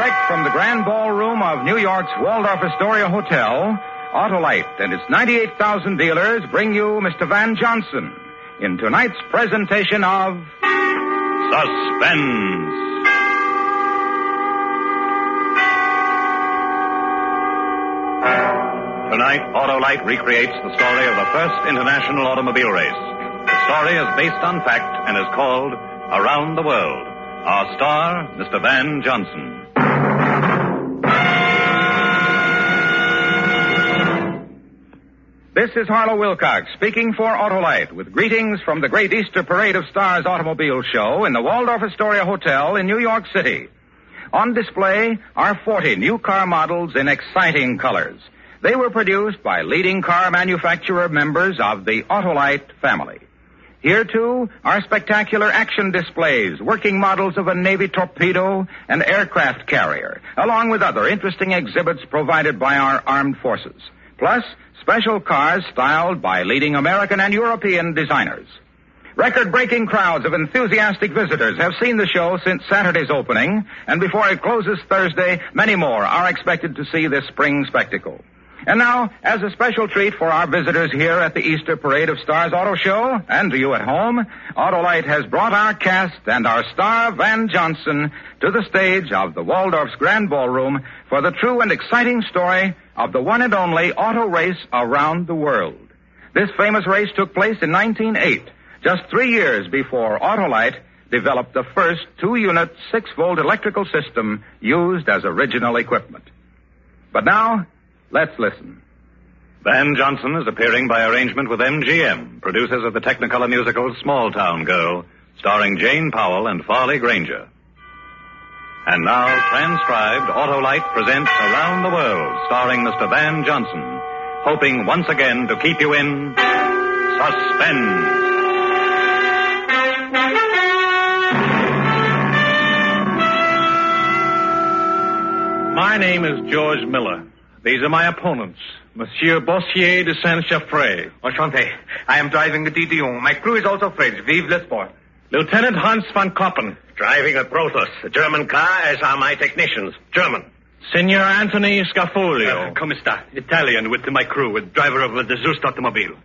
Direct from the Grand Ballroom of New York's Waldorf Astoria Hotel, Autolite and its 98,000 dealers bring you Mr. Van Johnson in tonight's presentation of Suspense. Tonight, Autolite recreates the story of the first international automobile race. The story is based on fact and is called Around the World. Our star, Mr. Van Johnson. This is Harlow Wilcox speaking for Autolite with greetings from the great Easter Parade of Stars automobile show in the Waldorf Astoria Hotel in New York City. On display are 40 new car models in exciting colors. They were produced by leading car manufacturer members of the Autolite family. Here, too, are spectacular action displays, working models of a Navy torpedo and aircraft carrier, along with other interesting exhibits provided by our armed forces. Plus, special cars styled by leading American and European designers. Record-breaking crowds of enthusiastic visitors have seen the show since Saturday's opening, and before it closes Thursday, many more are expected to see this spring spectacle. And now, as a special treat for our visitors here at the Easter Parade of Stars Auto Show, and to you at home, Autolite has brought our cast and our star, Van Johnson, to the stage of the Waldorf's Grand Ballroom for the true and exciting story of the one and only auto race around the world. This famous race took place in 1908, just 3 years before Autolite developed the first 2-unit 6-volt electrical system used as original equipment. But now, let's listen. Van Johnson is appearing by arrangement with MGM, producers of the Technicolor musical Small Town Girl, starring Jane Powell and Farley Granger. And now, transcribed, Autolite presents Around the World, starring Mr. Van Johnson, hoping once again to keep you in suspense. My name is George Miller. These are my opponents, Monsieur Bossier de Saint-Chaffrey. Enchanté. I am driving the Didion. My crew is also French. Vive le sport. Lieutenant Hans van Koppen. Driving a Protos, a German car, as are my technicians. German. Senor Anthony Scafolio. Come sta? Italian with my crew, with driver of the Zust automobile.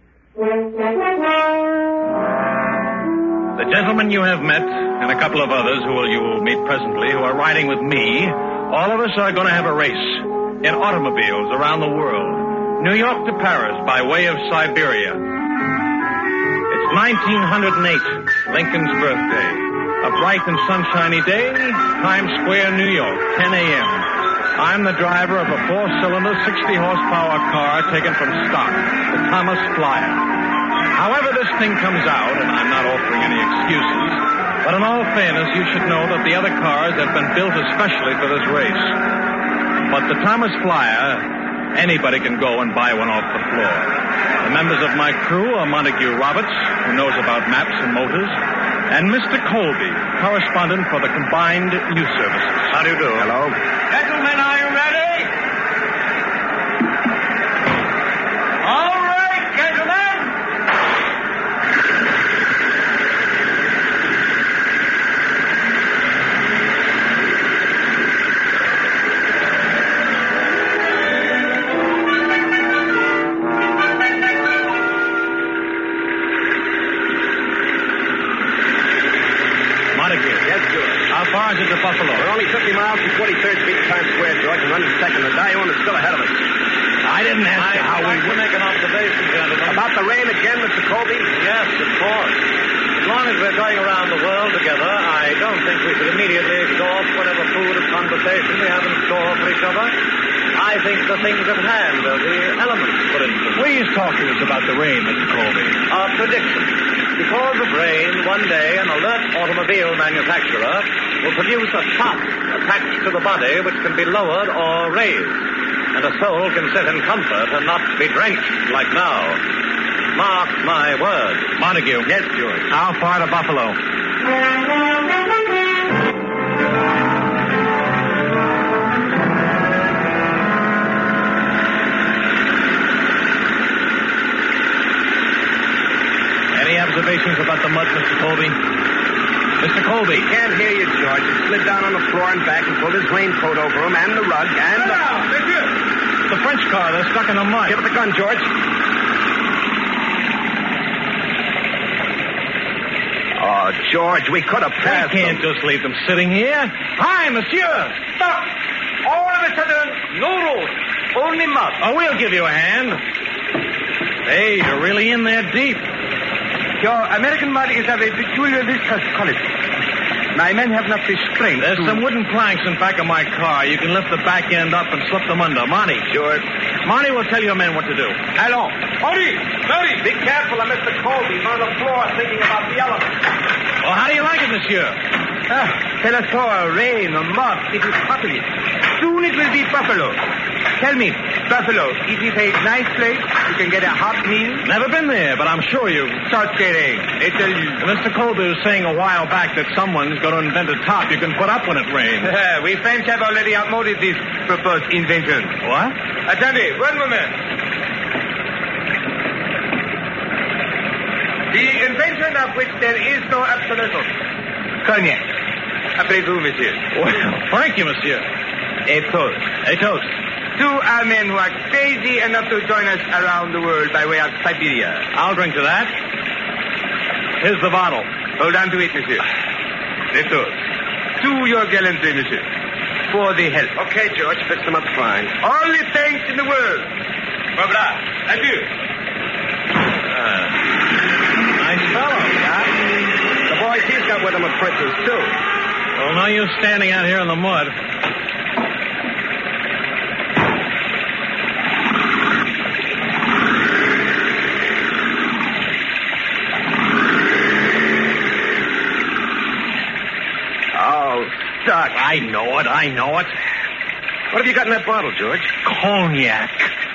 The gentlemen you have met, and a couple of others who you will meet presently, who are riding with me, all of us are going to have a race in automobiles around the world. New York to Paris by way of Siberia. It's 1908, Lincoln's birthday. A bright and sunshiny day, Times Square, New York, 10 a.m. I'm the driver of a 4-cylinder, 60-horsepower car taken from stock, the Thomas Flyer. However this thing comes out, and I'm not offering any excuses, but in all fairness, you should know that the other cars have been built especially for this race. But the Thomas Flyer, anybody can go and buy one off the floor. The members of my crew are Montague Roberts, who knows about maps and motors, and Mr. Colby, correspondent for the Combined News Services. How do you do? Hello. Gentlemen, are you ready? All right, gentlemen. How far is it to Buffalo? We're only 50 miles from 43rd Street, Times Square, George, and 102nd. The Dion is still ahead of us. I didn't ask you how we would make an observation, gentlemen. About the rain again, Mr. Colby? Yes, of course. As long as we're going around the world together, I don't think we should immediately exhaust whatever food of conversation we have in store for each other. I think the things at hand are the elements, for instance. Please talk to us about the rain, Mr. Colby. Our prediction. Because of rain, one day an alert automobile manufacturer will produce a top attached to the body which can be lowered or raised. And a soul can sit in comfort and not be drenched like now. Mark my words. Montague. Yes, George. How far to Buffalo? Any observations about the mud, Mr. Colby? Mr. Colby. He can't hear you, George. He slid down on the floor and back and pulled his raincoat over him and the rug and the... The French car, they're stuck in the mud. Give it the gun, George. Oh, George, we could have passed We can't them. just leave them sitting here. Hi, monsieur. Stop! All of a sudden, no road. Only mud. Oh, we'll give you a hand. Hey, you're really in there deep. Your American mud is of a peculiar viscous quality. My men have not the strength. There's some wooden planks in back of my car. You can lift the back end up and slip them under. Monty. Sure. Monty will tell your men what to do. Allons. Hurry. Be careful of Mr. Colby. He's on the floor thinking about the elements. Well, how do you like it, monsieur? Tell us for rain or mud. It is hotly. Soon it will be Buffalo. Tell me, Buffalo, is it a nice place? You can get a hot meal? Never been there, but I'm sure you... Sorcery. Mr. Colby was saying a while back that someone's going to invent a top you can put up when it rains. We French have already outmoded this proposed invention. What? Attendez, one moment. The invention of which there is no absolution. Cognac. Après vous, monsieur. Well, thank you, monsieur. A toast. A toast. To our men who are crazy enough to join us around the world by way of Siberia. I'll drink to that. Here's the bottle. Hold on to it, monsieur. A toast. To your gallantry, monsieur. For the health. Okay, George. Fix them up fine. All the thanks in the world. Voilà. Adieu. Nice fellow, Doc. The boys he's got with him are princes, too. Well, no use standing out here in the mud. Doc. I know it. What have you got in that bottle, George? Cognac.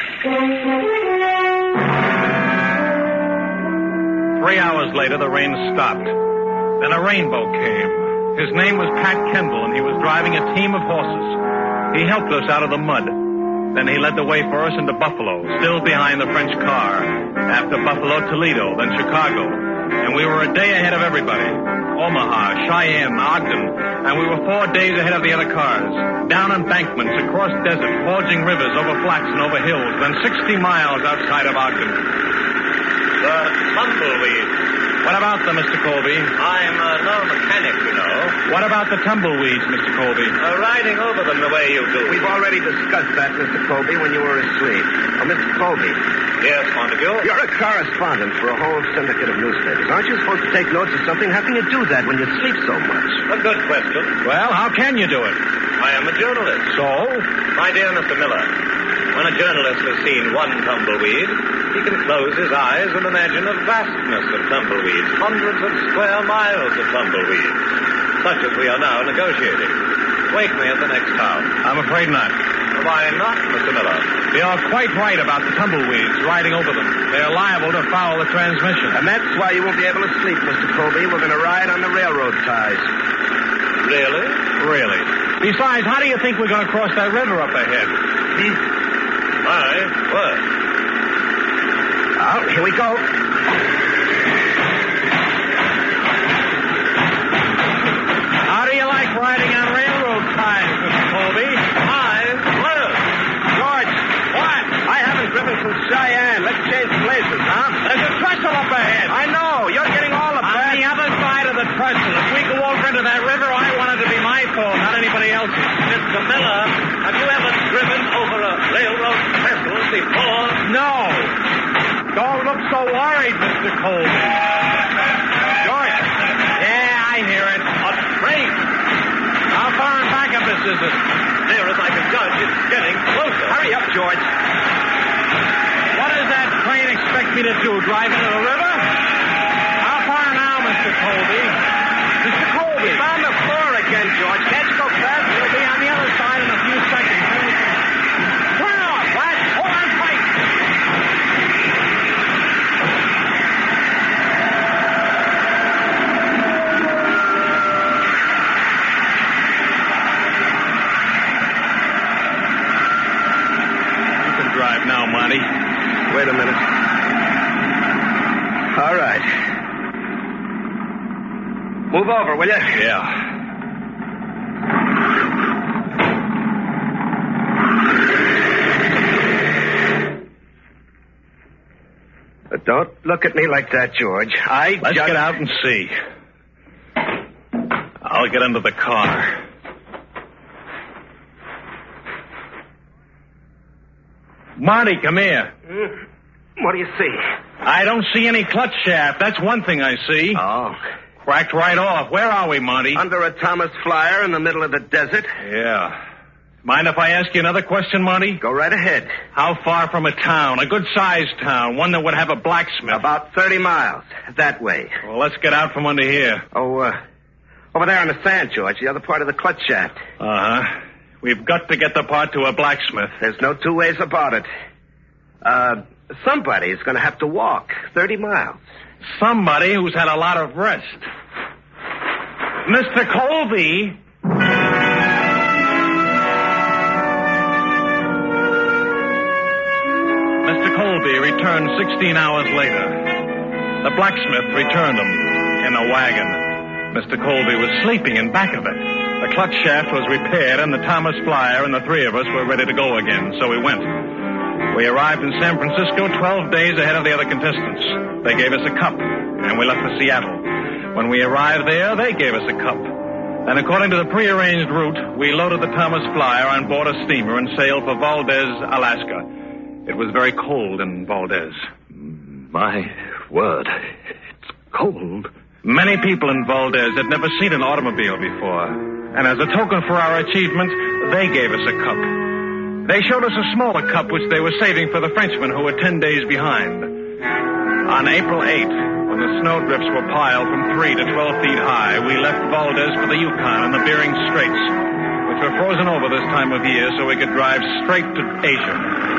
3 hours later, the rain stopped. Then a rainbow came. His name was Pat Kendall, and he was driving a team of horses. He helped us out of the mud. Then he led the way for us into Buffalo, still behind the French car. After Buffalo, Toledo, then Chicago. And we were a day ahead of everybody. Omaha, Cheyenne, Ogden, and we were 4 days ahead of the other cars. Down embankments, across desert, forging rivers, over flats and over hills, then 60 miles outside of Ogden. The tumbleweeds. What about them, Mr. Colby? I'm no mechanic, you know. What about the tumbleweeds, Mr. Colby? Riding over them the way you do. We've already discussed that, Mr. Colby, when you were asleep. Oh, Mr. Colby. Yes, Montague? You're a correspondent for a whole syndicate of newspapers. Aren't you supposed to take notes of something? How can you do that when you sleep so much? A good question. Well, how can you do it? I am a journalist. So? My dear Mr. Miller, when a journalist has seen one tumbleweed, he can close his eyes and imagine a vastness of tumbleweeds, hundreds of square miles of tumbleweeds, such as we are now negotiating. Wake me at the next town. I'm afraid not. Why not, Mr. Miller? You're quite right about the tumbleweeds riding over them. They're liable to foul the transmission. And that's why you won't be able to sleep, Mr. Colby. We're going to ride on the railroad ties. Really? Really. Besides, how do you think we're going to cross that river up ahead? My word. Oh, here we go. How do you like riding on railroad ties, Mr. Colby? My word. George, what? I haven't driven since Cheyenne. Let's change places, huh? There's a trestle up ahead. I know. You're getting all the On bad. the other side of the trestle. If we go over into that river, I want it to be my fault, not anybody else's. Mr. Miller, have you ever driven over a railroad trestle before? No. Don't look so worried, Mr. Colby. George. Yeah, I hear it. A train. How far in back of us is it? Near as I can judge, it's getting closer. Hurry up, George. What does that train expect me to do, drive into the river? How far now, Mr. Colby? Mr. Colby. He's on the floor again, George. Can't you go fast? He'll be on the other side in a few seconds. Turn off, lad. Hold on tight. You can drive now, Monty. Wait a minute. Move over, will you? Yeah. But don't look at me like that, George. Let's get out and see. I'll get into the car. Marty, come here. What do you see? I don't see any clutch shaft. That's one thing I see. Oh. Cracked right off. Where are we, Marty? Under a Thomas Flyer in the middle of the desert. Yeah. Mind if I ask you another question, Marty? Go right ahead. How far from a town? A good-sized town. One that would have a blacksmith. About 30 miles. That way. Well, let's get out from under here. Oh, over there on the sand, George. The other part of the clutch shaft. Uh-huh. We've got to get the part to a blacksmith. There's no two ways about it. Somebody's going to have to walk 30 miles. Somebody who's had a lot of rest. Mr. Colby. Mr. Colby returned 16 hours later. The blacksmith returned him in a wagon. Mr. Colby was sleeping in back of it. The clutch shaft was repaired, and the Thomas Flyer and the three of us were ready to go again, so we went. We arrived in San Francisco 12 days ahead of the other contestants. They gave us a cup, and we left for Seattle. When we arrived there, they gave us a cup. And according to the prearranged route, we loaded the Thomas Flyer on board a steamer and sailed for Valdez, Alaska. It was very cold in Valdez. My word, it's cold. Many people in Valdez had never seen an automobile before. And as a token for our achievement, they gave us a cup. They showed us a smaller cup which they were saving for the Frenchmen who were 10 days behind. On April 8th, when the snowdrifts were piled from 3 to 12 feet high, we left Valdez for the Yukon and the Bering Straits, which were frozen over this time of year so we could drive straight to Asia.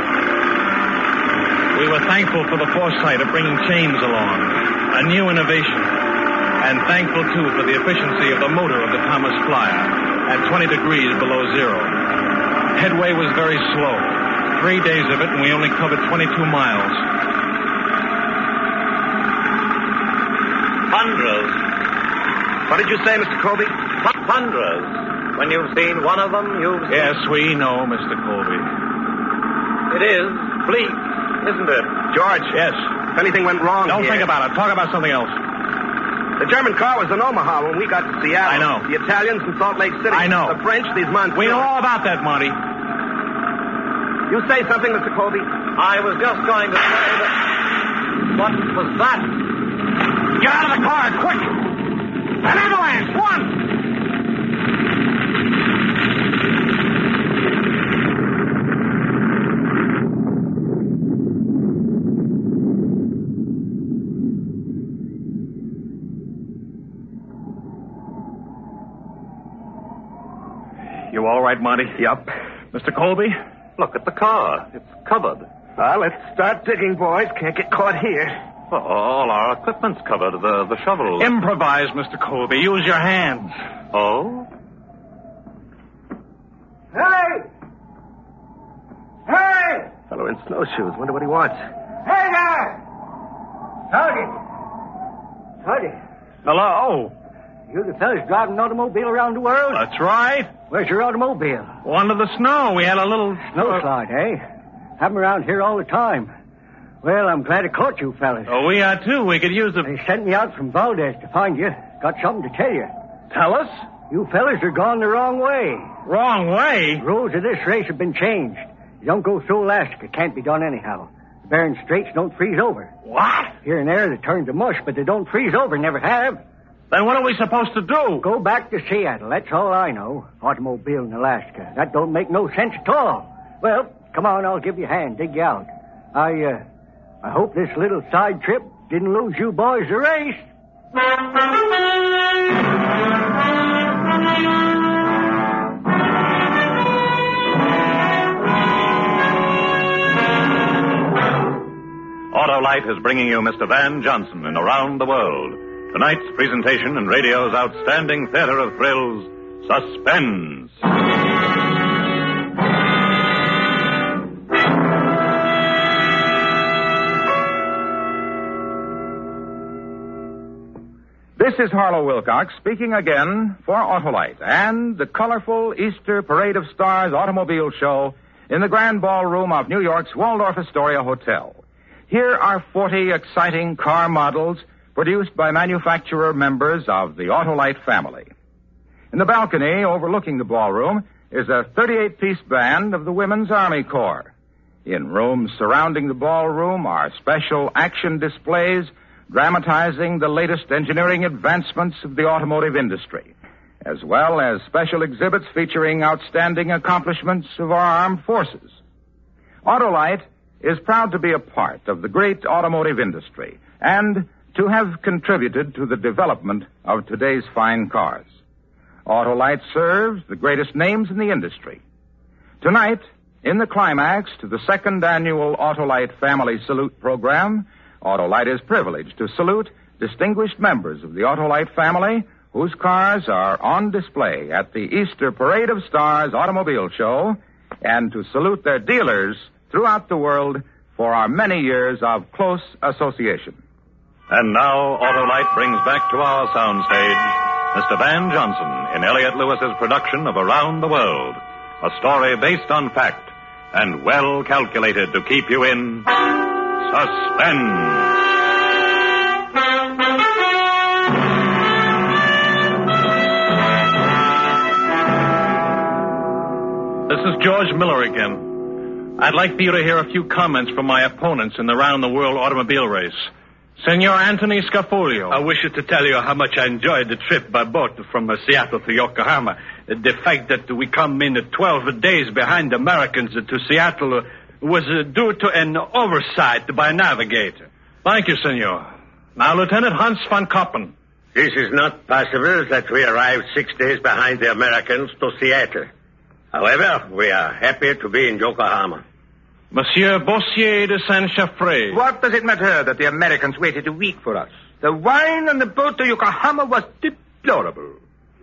We were thankful for the foresight of bringing chains along, a new innovation, and thankful, too, for the efficiency of the motor of the Thomas Flyer at 20 degrees below zero. Headway was very slow. 3 days of it, and we only covered 22 miles. Hundreds. What did you say, Mr. Colby? Hundreds. When you've seen one of them, you've seen... Yes, we know, Mr. Colby. It is bleak, isn't it? George. Yes. If anything went wrong Don't here... think about it. Talk about something else. The German car was in Omaha when we got to Seattle. I know. The Italians in Salt Lake City. I know. The French, these months. We know all about that, Monty. You say something, Mr. Colby? I was just going to say that... What was that? Get out of the car, quick! An avalanche! One! You all right, Monty? Yep. Mr. Colby? Look at the car. It's covered. Let's start digging, boys. Can't get caught here. Well, all our equipment's covered. The shovel. Improvise, Mr. Colby. Use your hands. Oh? Hey! Hey! Fellow in snowshoes. Wonder what he wants. Hey there! Howdy. Hello? You the fellas driving an automobile around the world? That's right. Where's your automobile? Under the snow. We had a little... Snowslide, eh? Have 'em around here all the time. Well, I'm glad I caught you fellas. Oh, we are, too. We could use the... They sent me out from Valdez to find you. Got something to tell you. Tell us? You fellas are going the wrong way. Wrong way? The rules of this race have been changed. You don't go through Alaska. Can't be done anyhow. The Bering Straits don't freeze over. What? Here and there they turn to mush, but they don't freeze over. Never have. Then what are we supposed to do? Go back to Seattle. That's all I know. Automobile in Alaska. That don't make no sense at all. Well, come on, I'll give you a hand. Dig you out. I hope this little side trip didn't lose you boys the race. Autolite is bringing you Mr. Van Johnson in Around the World. Tonight's presentation in radio's outstanding theater of thrills, Suspense. This is Harlow Wilcox speaking again for Autolite and the colorful Easter Parade of Stars automobile show in the Grand Ballroom of New York's Waldorf Astoria Hotel. Here are 40 exciting car models produced by manufacturer members of the Autolite family. In the balcony overlooking the ballroom is a 38-piece band of the Women's Army Corps. In rooms surrounding the ballroom are special action displays dramatizing the latest engineering advancements of the automotive industry, as well as special exhibits featuring outstanding accomplishments of our armed forces. Autolite is proud to be a part of the great automotive industry and to have contributed to the development of today's fine cars. Autolite serves the greatest names in the industry. Tonight, in the climax to the second annual Autolite Family Salute program, Autolite is privileged to salute distinguished members of the Autolite family whose cars are on display at the Easter Parade of Stars automobile show and to salute their dealers throughout the world for our many years of close association. And now Autolite brings back to our soundstage Mr. Van Johnson in Elliott Lewis's production of Around the World, a story based on fact and well calculated to keep you in suspense. This is George Miller again. I'd like for you to hear a few comments from my opponents in the round-the-world automobile race. Senor Anthony Scafolio. I wish to tell you how much I enjoyed the trip by boat from Seattle to Yokohama. The fact that we come in 12 days behind the Americans to Seattle was due to an oversight by a navigator. Thank you, senor. Now, Lieutenant Hans von Koppen. This is not possible that we arrived 6 days behind the Americans to Seattle. However, we are happy to be in Yokohama. Monsieur Bossier de Saint-Chaffrey. What does it matter that the Americans waited a week for us? The wine on the boat to Yokohama was deplorable.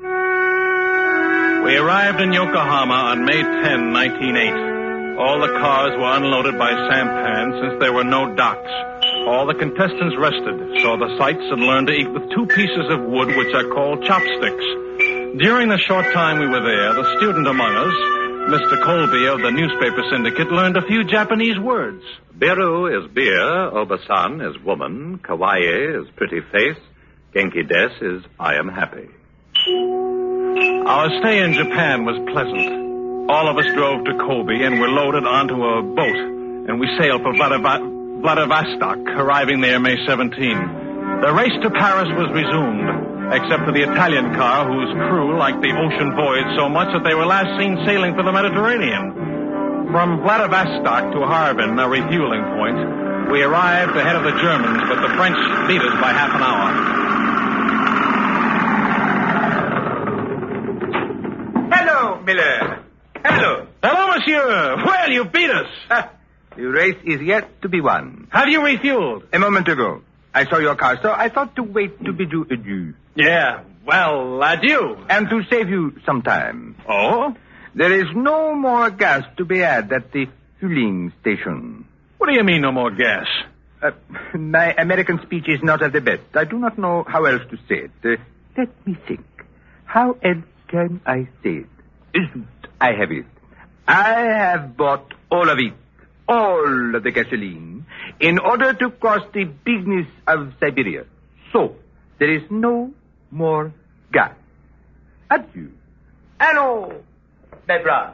We arrived in Yokohama on May 10, 1908. All the cars were unloaded by sampan since there were no docks. All the contestants rested, saw the sights, and learned to eat with 2 pieces of wood which are called chopsticks. During the short time we were there, the student among us, Mr. Colby of the newspaper syndicate, learned a few Japanese words. Biru is beer, Obasan is woman, Kawaii is pretty face, Genki des is I am happy. Our stay in Japan was pleasant. All of us drove to Kobe and were loaded onto a boat, and we sailed for Vladivostok, arriving there May 17. The race to Paris was resumed, except for the Italian car, whose crew liked the ocean voyage so much that they were last seen sailing for the Mediterranean. From Vladivostok to Harbin, a refueling point, we arrived ahead of the Germans, but the French beat us by half an hour. Hello, Miller. Hello. Hello, monsieur. Well, you beat us. The race is yet to be won. Have you refueled? A moment ago. I saw your car, so I thought to wait to bid you adieu. Yeah, well, adieu. And to save you some time. Oh? There is no more gas to be had at the fueling station. What do you mean, no more gas? My American speech is not of the best. I do not know how else to say it. Let me think. How else can I say it? I have it. I have bought all of it. All of the gasoline in order to cross the bigness of Siberia. So, there is no more gas. Adieu. Hello, Debra.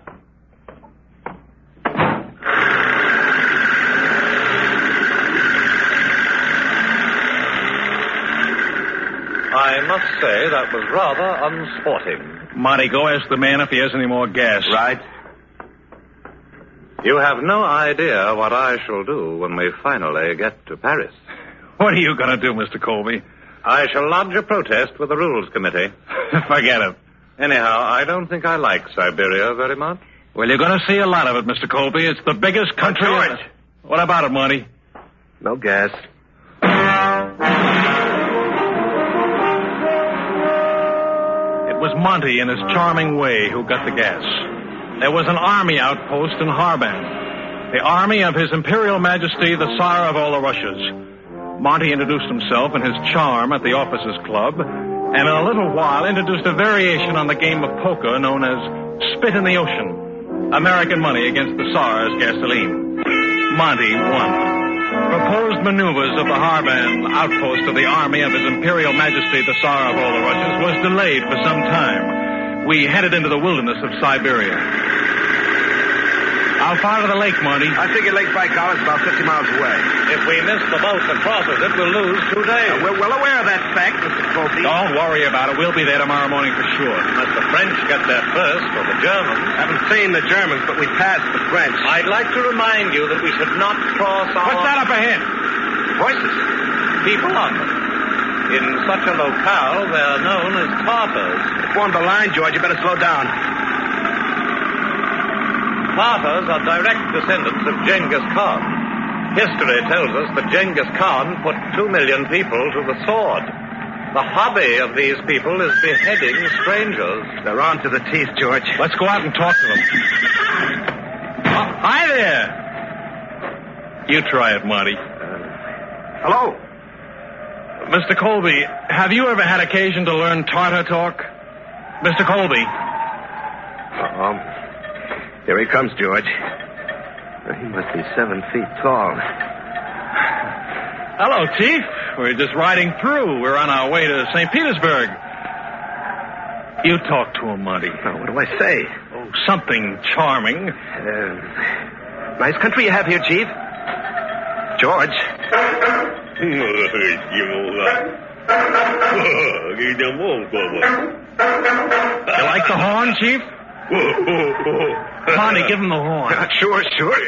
I must say that was rather unsporting. Marty, go ask the man if he has any more gas. Right. You have no idea what I shall do when we finally get to Paris. What are you going to do, Mr. Colby? I shall lodge a protest with the Rules Committee. Forget it. Anyhow, I don't think I like Siberia very much. Well, you're going to see a lot of it, Mr. Colby. It's the biggest country... George! What about it, Marty? No gas. It was Monty in his charming way who got the gas. There was an army outpost in Harbin. The army of His Imperial Majesty, the Tsar of all the Russias. Monty introduced himself and his charm at the officers' club, and in a little while introduced a variation on the game of poker known as Spit in the Ocean. American money against the Tsar's gasoline. Monty won. Proposed maneuvers of the Harban outpost of the army of His Imperial Majesty the Tsar of all the Russias was delayed for some time. We headed into the wilderness of Siberia. How far to the lake, Monty? I figure Lake Baikal is about 50 miles away. If we miss the boat that crosses it, we'll lose 2 days. We're well aware of that fact, Mr. Colby. Don't worry about it. We'll be there tomorrow morning for sure. Unless the French get there first, or the Germans. Haven't seen the Germans, but we passed the French. I'd like to remind you that we should not cross our... What's that up ahead? Voices. People on them. In such a locale, they're known as Tartars. Formed the line, George. You better slow down. Tartars are direct descendants of Genghis Khan. History tells us that Genghis Khan put 2 million people to the sword. The hobby of these people is beheading strangers. They're armed to the teeth, George. Let's go out and talk to them. Hi there. You try it, Monty. Hello. Mr. Colby, have you ever had occasion to learn Tartar talk? Mr. Colby. Here he comes, George. He must be 7 feet tall. Hello, Chief. We're just riding through. We're on our way to St. Petersburg. You talk to him, Monty. What do I say? Oh, something charming. Nice country you have here, Chief. George. You like the horn, Chief? Monty, give him the horn. Sure.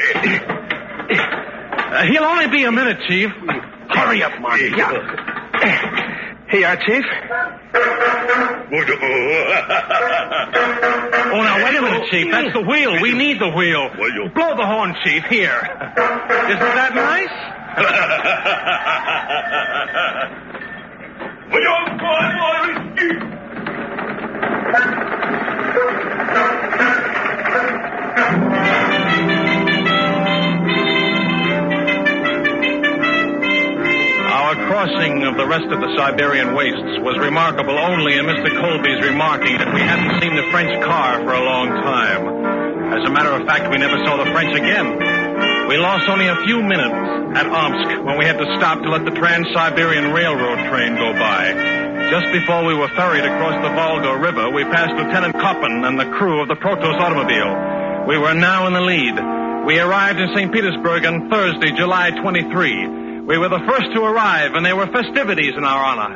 He'll only be a minute, Chief. Hurry up, Monty. Yeah. Here you are, Chief. Oh, now, wait a minute, Chief. That's the wheel. We need the wheel. Blow the horn, Chief. Here. Isn't that nice? Our crossing of the rest of the Siberian wastes was remarkable only in Mr. Colby's remarking that we hadn't seen the French car for a long time. As a matter of fact, we never saw the French again. We lost only a few minutes at Omsk when we had to stop to let the Trans-Siberian Railroad train go by. Just before we were ferried across the Volga River, we passed Lieutenant Koppen and the crew of the Protos automobile. We were now in the lead. We arrived in St. Petersburg on Thursday, July 23. We were the first to arrive, and there were festivities in our honor.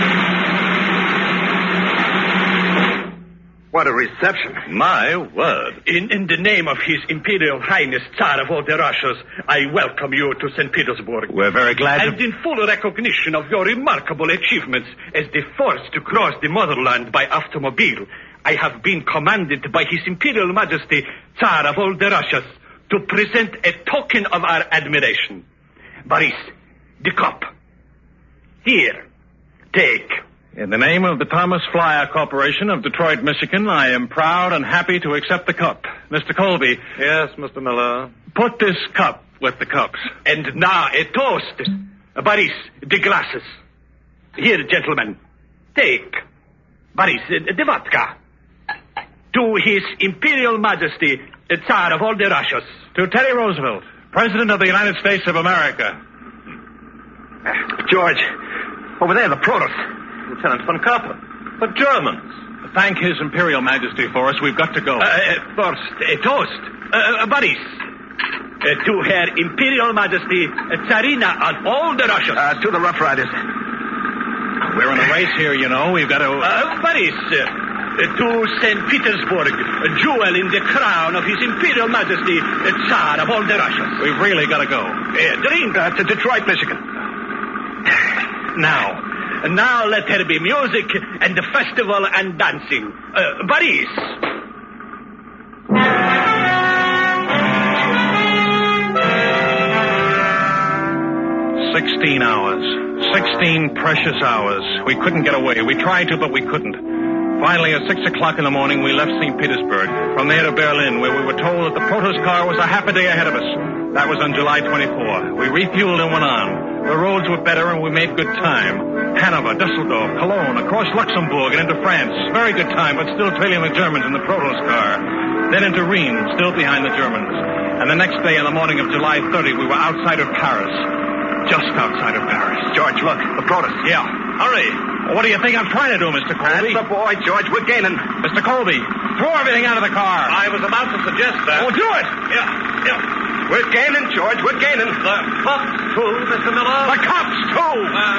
What a reception. My word. In the name of His Imperial Highness Tsar of all the Russias, I welcome you to St. Petersburg. We're very glad And in full recognition of your remarkable achievements as the first to cross the motherland by automobile, I have been commanded by His Imperial Majesty Tsar of all the Russias to present a token of our admiration. Boris, the cup. Here, take. In the name of the Thomas Flyer Corporation of Detroit, Michigan, I am proud and happy to accept the cup. Mr. Colby. Yes, Mr. Miller. Put this cup with the cups. And now a toast. Boris, the glasses. Here, gentlemen, take. Boris, the vodka. To His Imperial Majesty, the Tsar of all the Russias. To Teddy Roosevelt, President of the United States of America. George, over there, the Protos. Lieutenant von Kappen. The Germans. Thank His Imperial Majesty for us. We've got to go. First, a toast. Boris. To Her Imperial Majesty, Tsarina of all the Russias. To the Rough Riders. We're in a race here, you know. We've got to... Boris. To St. Petersburg, a jewel in the crown of His Imperial Majesty, the Tsar of all the Russias. We've really got to go. Drink. To Detroit, Michigan. Now let there be music and the festival and dancing. Boris. 16 hours. 16 precious hours. We couldn't get away. We tried to, but we couldn't. Finally, at 6 o'clock in the morning, we left St. Petersburg. From there to Berlin, where we were told that the Protos car was a half a day ahead of us. That was on July 24. We refueled and went on. The roads were better and we made good time. Hanover, Dusseldorf, Cologne, across Luxembourg and into France. Very good time, but still trailing the Germans in the Protos car. Then into Rheims, still behind the Germans. And the next day, on the morning of July 30, we were outside of Paris. Just outside of Paris. George, look, the Protos. Yeah. Hurry. Well, what do you think I'm trying to do, Mr. Colby? That's the boy, George. We're gaining. Mr. Colby, throw everything out of the car. I was about to suggest that. Oh, do it. Yeah. We're gaining, George. We're gaining. The cops, too, Mr. Miller. The cops, too.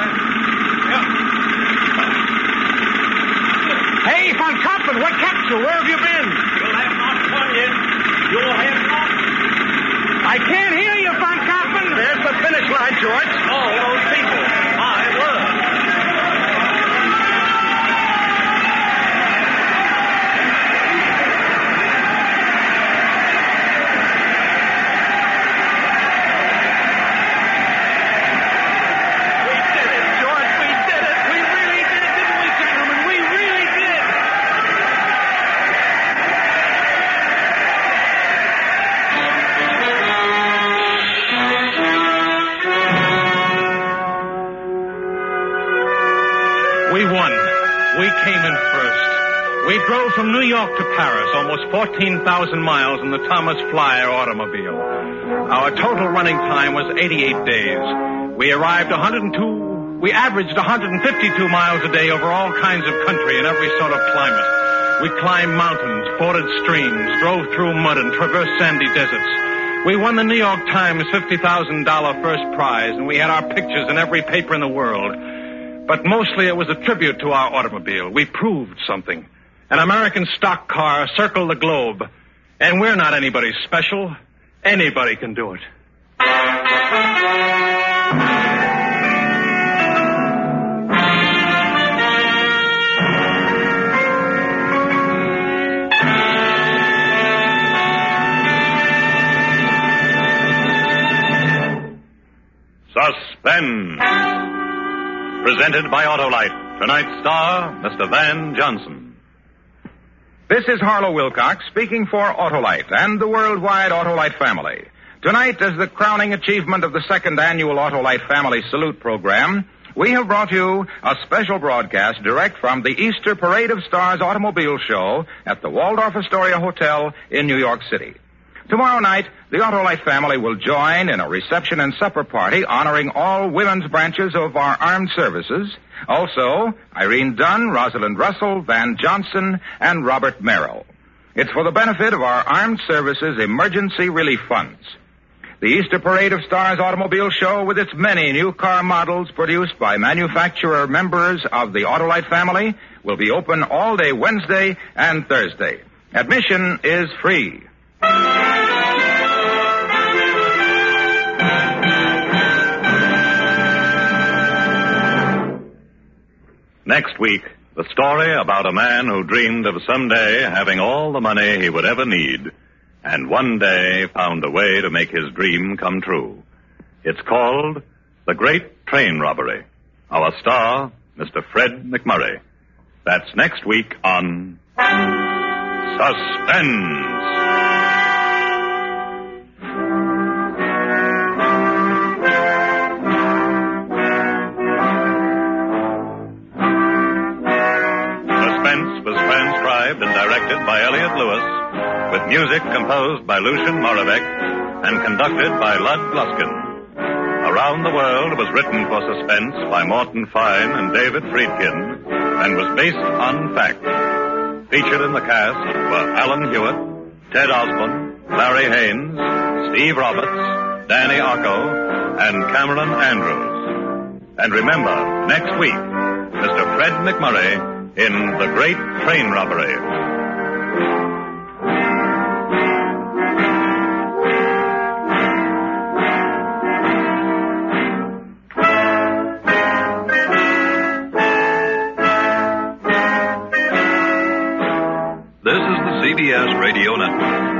Hey, Von Kaufman, what kept you? Where have you been? You have not won yet. You have not. I can't hear you, Von Kaufman. There's the finish line, George. All those people. My word. We came in first. We drove from New York to Paris, almost 14,000 miles in the Thomas Flyer automobile. Our total running time was 88 days. We averaged 152 miles a day over all kinds of country in every sort of climate. We climbed mountains, forded streams, drove through mud, and traversed sandy deserts. We won the New York Times $50,000 first prize, and we had our pictures in every paper in the world. But mostly it was a tribute to our automobile. We proved something. An American stock car circled the globe. And we're not anybody special. Anybody can do it. Suspense. Presented by Autolite. Tonight's star, Mr. Van Johnson. This is Harlow Wilcox speaking for Autolite and the worldwide Autolite family. Tonight, as the crowning achievement of the second annual Autolite Family Salute program, we have brought you a special broadcast direct from the Easter Parade of Stars automobile show at the Waldorf Astoria Hotel in New York City. Tomorrow night, the Autolite family will join in a reception and supper party honoring all women's branches of our armed services. Also, Irene Dunn, Rosalind Russell, Van Johnson, and Robert Merrill. It's for the benefit of our armed services emergency relief funds. The Easter Parade of Stars automobile show, with its many new car models produced by manufacturer members of the Autolite family, will be open all day Wednesday and Thursday. Admission is free. Next week, the story about a man who dreamed of someday having all the money he would ever need, and one day found a way to make his dream come true. It's called The Great Train Robbery. Our star, Mr. Fred McMurray. That's next week on Suspense. Was transcribed and directed by Elliot Lewis, with music composed by Lucian Moravec and conducted by Lud Gluskin. Around the World was written for Suspense by Morton Fine and David Friedkin and was based on fact. Featured in the cast were Alan Hewitt, Ted Osborne, Larry Haynes, Steve Roberts, Danny Ocko, and Cameron Andrews. And remember, next week, Mr. Fred McMurray in The Great Train Robbery. This is the CBS Radio Network.